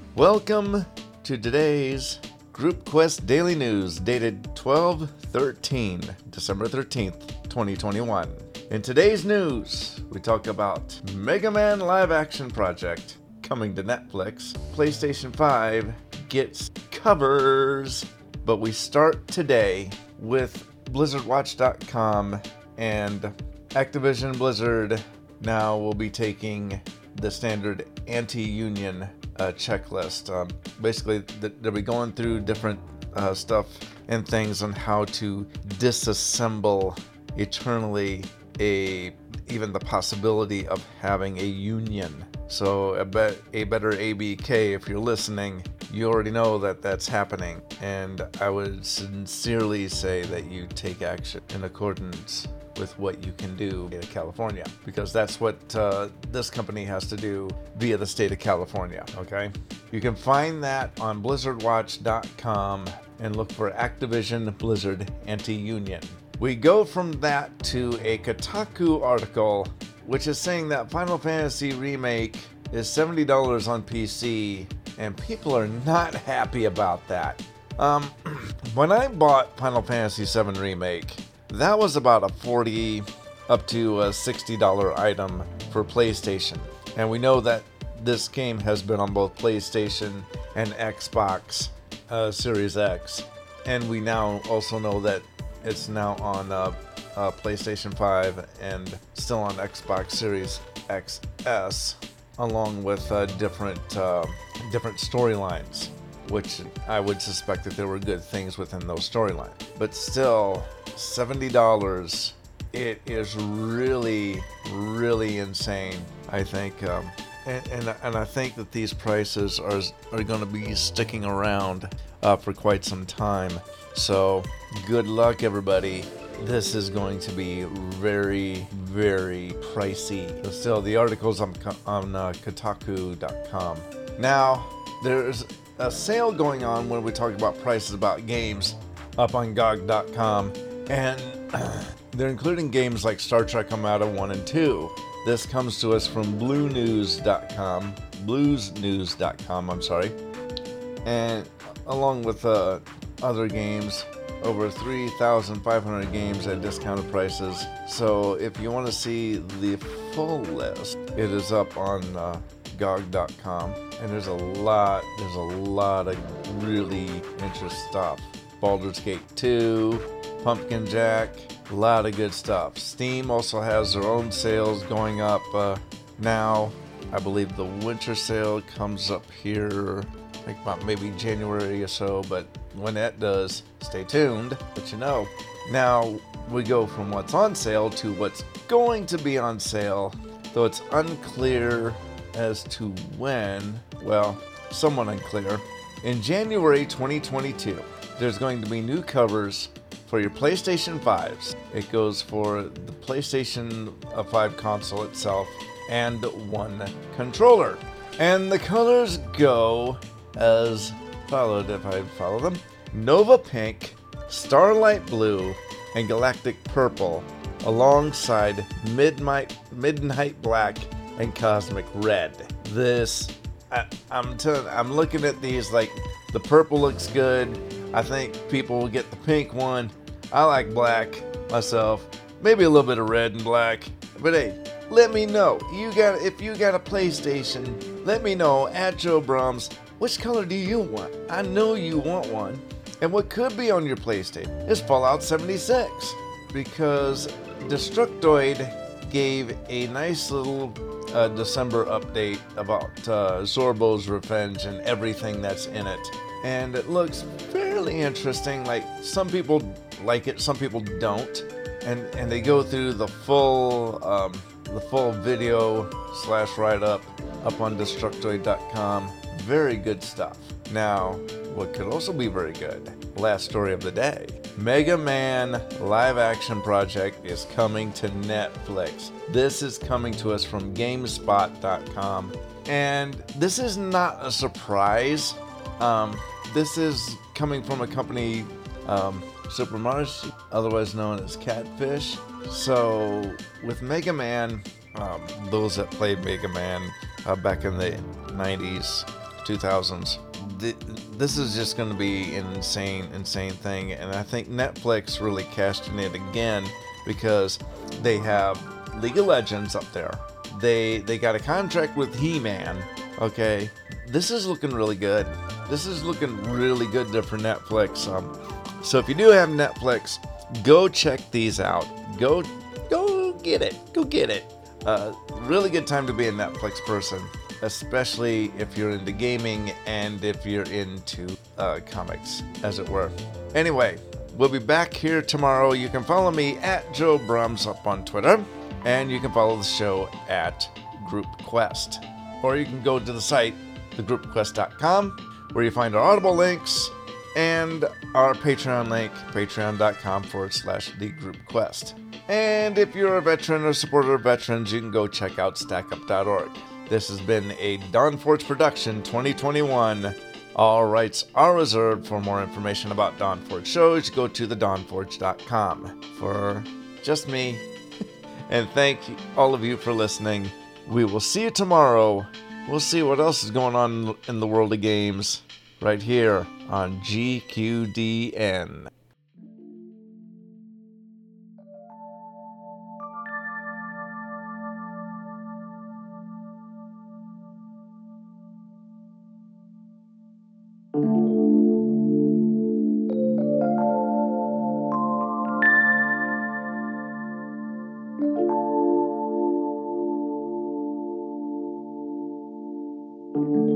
Welcome to today's Group Quest Daily News dated 12/13, December 13th, 2021. In today's news, we talk about Mega Man live action project coming to Netflix, PlayStation 5 gets covers, but we start today with BlizzardWatch.com and Activision Blizzard now will be taking the standard anti-union checklist. Basically, they'll be going through different stuff and things on how to disassemble eternally even the possibility of having a union. So a better ABK, if you're listening, you already know that that's happening, and I would sincerely say that you take action in accordance with what you can do in California, because that's what this company has to do via the state of California, okay? You can find that on BlizzardWatch.com and look for Activision Blizzard Anti-Union. We go from that to a Kotaku article, which is saying that Final Fantasy Remake is $70 on PC, and people are not happy about that. When I bought Final Fantasy VII Remake, that was about a $40 up to a $60 item for PlayStation. And we know that this game has been on both PlayStation and Xbox Series X. And we now also know that it's now on PlayStation 5 and still on Xbox Series XS, along with different storylines, which I would suspect that there were good things within those storylines. But still, $70, it is really, really insane, I think. And I think that these prices are going to be sticking around for quite some time. So good luck, everybody. This is going to be very, very pricey. But still, the article's on Kotaku.com. Now, there's a sale going on when we talk about prices about games up on GOG.com, and they're including games like Star Trek Armada 1 and 2. This comes to us from bluesnews.com, and along with other games, over 3,500 games at discounted prices. So if you want to see the full list, it is up on GOG.com, and there's a lot of really interesting stuff. Baldur's Gate 2, Pumpkin Jack, a lot of good stuff. Steam also has their own sales going up now. I believe the winter sale comes up here, I think about maybe January or so, but when that does, stay tuned, but you know. Now we go from what's on sale to what's going to be on sale, though it's unclear as to when. Well, somewhat unclear. In January 2022, there's going to be new covers for your PlayStation 5s. It goes for the PlayStation 5 console itself and one controller. And the colors go as followed, if I follow them: Nova Pink, Starlight Blue, and Galactic Purple, alongside Midnight Black and Cosmic Red. I'm looking at these, like, the purple looks good. I think people will get the pink one. I like black myself. Maybe a little bit of red and black. But hey, let me know. If you got a PlayStation, let me know at Joe Brums, which color do you want? I know you want one. And what could be on your PlayStation is Fallout 76, because Destructoid gave a nice little December update about Zorbo's Revenge and everything that's in it. And it looks fairly interesting. Like, some people like it, some people don't. And they go through the full video / write-up up on Destructoid.com. Very good stuff. Now, what could also be very good, last story of the day. Mega Man live action project is coming to Netflix. This is coming to us from GameSpot.com. And this is not a surprise. This is coming from a company, Supermarsh, otherwise known as Catfish. So with Mega Man, those that played Mega Man back in the 90s, 2000s. This is just going to be an insane thing, and I think Netflix really cashed in it again because they have League of Legends up there. They got a contract with He-Man. Okay, this is looking really good. This is looking really good there for Netflix. So if you do have Netflix, go check these out. Go get it. Go get it. Really good time to be a Netflix person, especially if you're into gaming and if you're into comics, as it were. Anyway, we'll be back here tomorrow. You can follow me at Joe Brums up on Twitter, and you can follow the show at Group Quest. Or you can go to the site, thegroupquest.com, where you find our Audible links and our Patreon link, patreon.com/thegroupquest. And if you're a veteran or supporter of veterans, you can go check out stackup.org. This has been a Dawn Forge production 2021. All rights are reserved. For more information about Dawn Forge shows, go to thedawnforge.com. For just me, and thank all of you for listening. We will see you tomorrow. We'll see what else is going on in the world of games right here on GQDN. Thank you.